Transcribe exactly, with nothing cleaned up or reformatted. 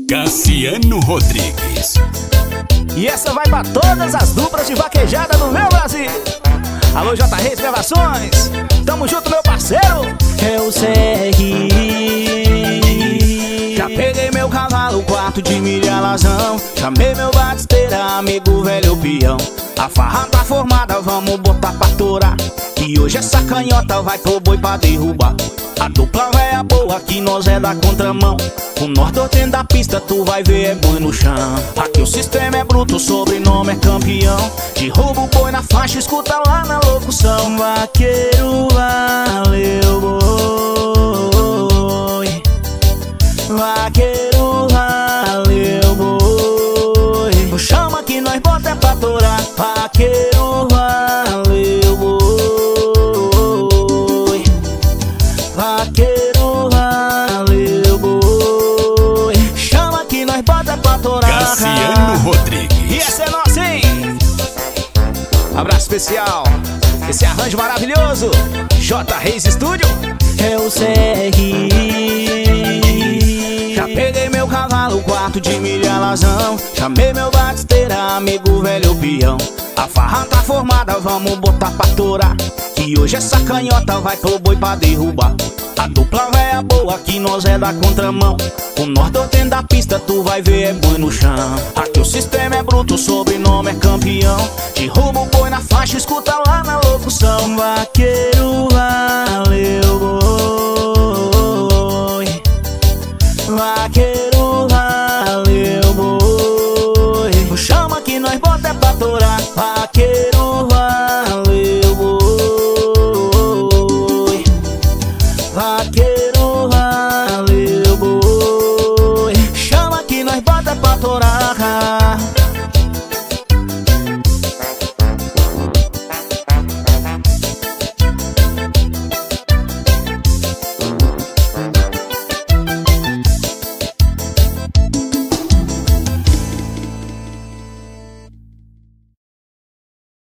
Cassiano Rodrigues. E essa vai pra todas as duplas de vaquejada do meu Brasil. Alô, J. Reis Gravações, tamo junto, meu parceiro. Eu sei. Já peguei meu cavalo, quarto de milha alazão. Chamei meu batisteira, amigo velho peão. A farra tá formada, vamos botar pra torar. E hoje essa canhota vai pro boi pra derrubar. A dupla véia boa, que nós é da contramão. O norte da pista, tu vai ver é boi no chão. Aqui o sistema é bruto, o sobrenome é campeão. Derruba o boi na faixa, escuta lá na locução. Vaqueiro, valeu boi. Vaqueiro, valeu boi. Chama que nós bota é pra torar. Vaqueiro, valeu boi. Vaqueiro, valeu boi. Chama que nós bota é pra torar. Cassiano Rodrigues. E essa é nossa, hein? Abraço especial, esse arranjo maravilhoso, J. Reis Studio. Eu sei. Já peguei meu cavalo, quarto de milha alazão. Chamei meu batisteira, amigo velho peão. A farra tá formada, vamos botar pra torar. Que hoje essa canhota vai pro boi pra derrubar. A dupla véia boa, que nós é da contramão. O norte da pista, tu vai ver é boi no chão. Aqui o sistema é bruto, o sobrenome é campeão. Derruba o boi na faixa, escuta lá na locução. Vaqueiro, valeu boi.